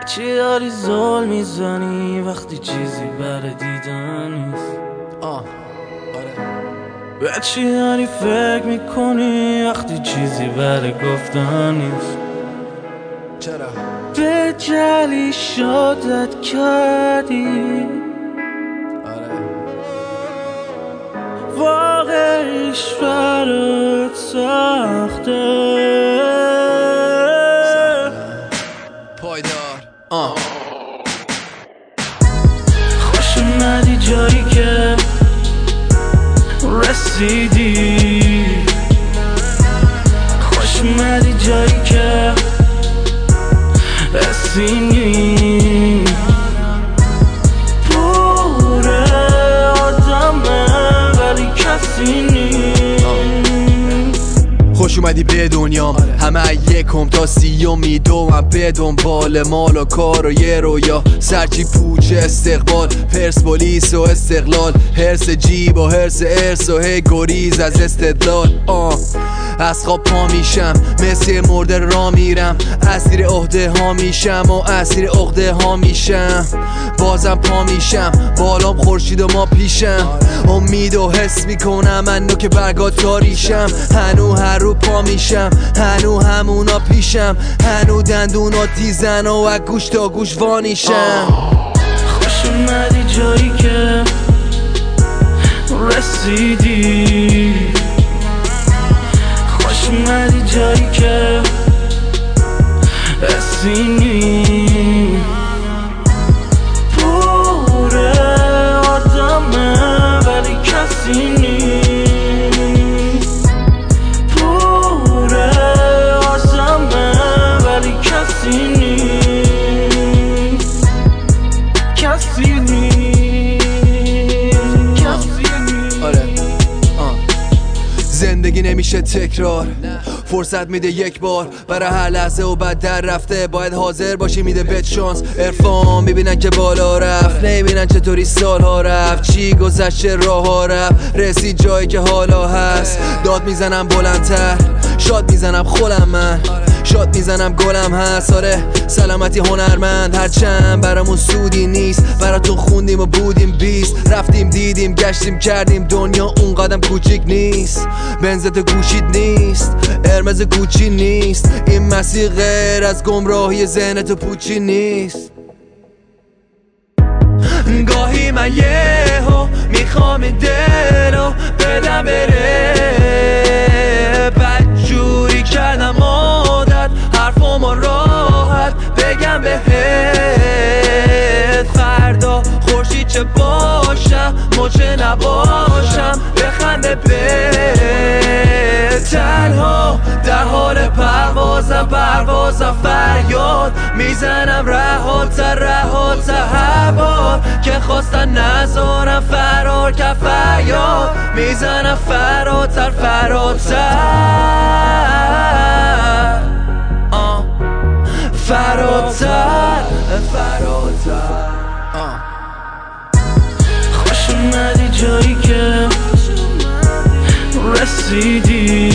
چی داری زل میزنی وقتی چیزی برای دیدن نیست؟ به چی داری فکر میکنی وقتی چیزی برای گفتن نیست؟ چرا؟ به جلی شادت کردی واقعیش برات سخته پایدار خوش اومدی جایی که رسیدی، خوش اومدی جایی که رسیدی. پر آدمه ولی کسی نیست. خوش اومدی به دنیام، همه یکم تا 30 میدوم به دنبال مال و کار و یه رویا، سرچی پوچ استقبال، پرسپولیس و استقلال، هرس جیب و هرس ارس و هی گریز از استدلال. از خواب پا میشم مثل مرده را میرم، اسیر عهده ها میشم و اسیر عقده ها میشم. بازم پا میشم بالام خورشید و ما پیشم، امید و حس میکنم منو که برگات تاریشم. هنو هر رو پا میشم، هنو همونا پیشم، هنو دندونا تیزن و از گوش تا گوش وانیشم. خوش اومدی جایی که رسیدی، خوش اومدی جایی که رسیدی. پر آدمه ولی کسی نیست. پر آدمه ولی کسی نیست. کسی نیست. کسی نیست. زندگی نمیشه تکرار، فرصت میده یک بار برای هر لحظه و بعد در رفته باید حاضر باشی. میده بهت شانس عرفان، میبینن که بالا رفت نمیبینن چطوری سالها رفت، چی گذشته راه ها رفت رسید جایی که حالا هست. داد میزنم بلندتر، شاد میزنم خولم من، شاد میزنم گلم هست. آره سلامتی هنرمند، هرچند برامون سودی نیست، براتون خوندیم و بودیم 20، رفتیم دیدیم گشتیم کردیم، دنیا اون قدم کوچیک نیست، بنزت گوشید نیست، قرمز کوچی نیست، این مسیر غیر از گمراهی ذهنت پوچی نیست. گاهی من یهو میخوام دلو بدم بره، بدجوری کردم عادت حرفمو راحت بگم بهت، فردا خورشید چه باشم موچه نباشم بخنده به تنها در حال پروازم فریاد میزنم رهاتر هوا که خواستن نذارم فرار که فریاد میزنم فراتر خوش اومدی جایی که رسیدی،